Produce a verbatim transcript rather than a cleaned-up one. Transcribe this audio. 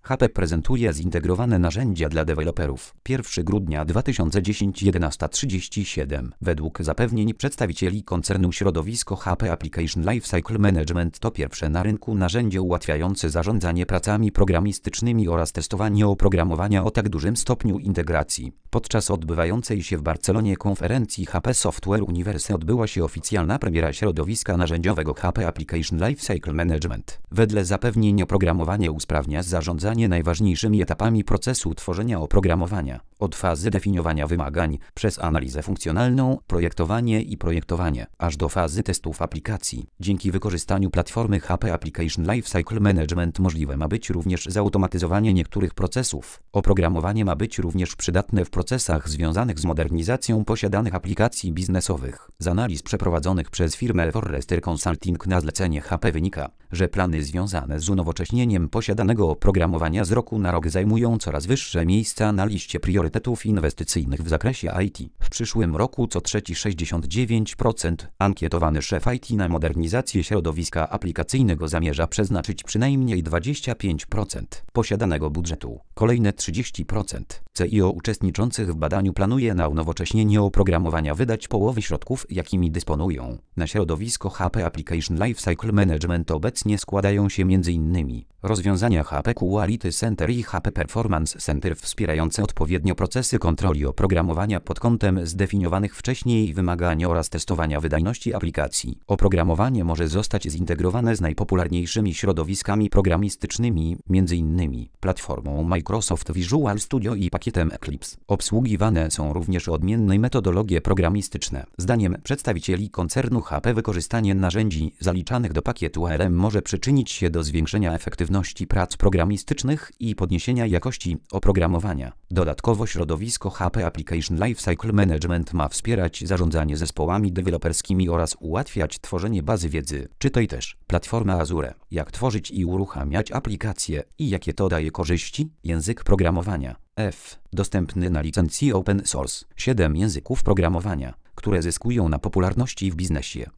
H P prezentuje zintegrowane narzędzia dla deweloperów. pierwszego grudnia dwa tysiące dziesiątego jedenasta trzydzieści siedem. Według zapewnień przedstawicieli koncernu środowisko H P Application Lifecycle Management to pierwsze na rynku narzędzie ułatwiające zarządzanie pracami programistycznymi oraz testowanie oprogramowania o tak dużym stopniu integracji. Podczas odbywającej się w Barcelonie konferencji H P Software Universe odbyła się oficjalna premiera środowiska narzędziowego H P Application Lifecycle Management. Wedle zapewnień oprogramowanie usprawnia zarządzanie najważniejszymi etapami procesu tworzenia oprogramowania, od fazy definiowania wymagań, przez analizę funkcjonalną, projektowanie i projektowanie, aż do fazy testów aplikacji. Dzięki wykorzystaniu platformy H P Application Lifecycle Management możliwe ma być również zautomatyzowanie niektórych procesów. Oprogramowanie ma być również przydatne w procesach związanych z modernizacją posiadanych aplikacji biznesowych. Z analiz przeprowadzonych przez firmę Forrester Consulting na zlecenie H P wynika, że plany związane z unowocześnieniem posiadanego oprogramowania z roku na rok zajmują coraz wyższe miejsca na liście priorytetów inwestycyjnych w zakresie I T. W przyszłym roku co trzeci sześćdziesiąt dziewięć procent ankietowany szef I T na modernizację środowiska aplikacyjnego zamierza przeznaczyć przynajmniej dwadzieścia pięć procent posiadanego budżetu. Kolejne trzydzieści procent C I O uczestniczących w badaniu planuje na unowocześnienie oprogramowania wydać połowy środków, jakimi dysponują. Na środowisko H P Application Lifecycle Management obecnie składają się m.in. rozwiązania H P Quality Center i H P Performance Center wspierające odpowiednio procesy kontroli oprogramowania pod kątem zdefiniowanych wcześniej wymagań oraz testowania wydajności aplikacji. Oprogramowanie może zostać zintegrowane z najpopularniejszymi środowiskami programistycznymi, m.in. platformą Microsoft Visual Studio i pakietem Eclipse. Obsługiwane są również odmienne metodologie programistyczne. Zdaniem przedstawicieli koncernu H P wykorzystanie narzędzi zaliczanych do pakietu A R M może przyczynić się do zwiększenia efektywności prac programistycznych i podniesienia jakości oprogramowania. Dodatkowo środowisko H P Application Lifecycle Management ma wspierać zarządzanie zespołami deweloperskimi oraz ułatwiać tworzenie bazy wiedzy. Czytaj też platforma Azure. Jak tworzyć i uruchamiać aplikacje i jakie to daje korzyści? Język programowania F. Dostępny na licencji open source. siedem języków programowania, które zyskują na popularności w biznesie.